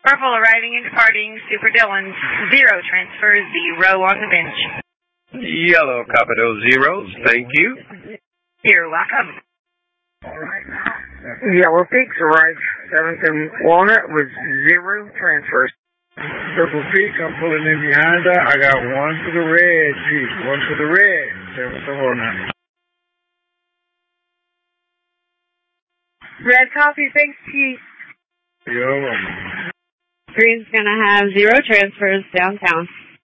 Purple arriving and departing, Super Dillon, 0 transfers, 0 on the bench. Yellow, copy those zeros. Thank you. You're welcome. Yellow Peaks arrived 7th and Walnut with 0 transfers. Purple Peak, I'm pulling in behind her. I got 1 for the red, Chief. 1 for the red. 7th and Walnut. Red copy, thanks, Chief. Yo. Green's gonna have 0 transfers downtown.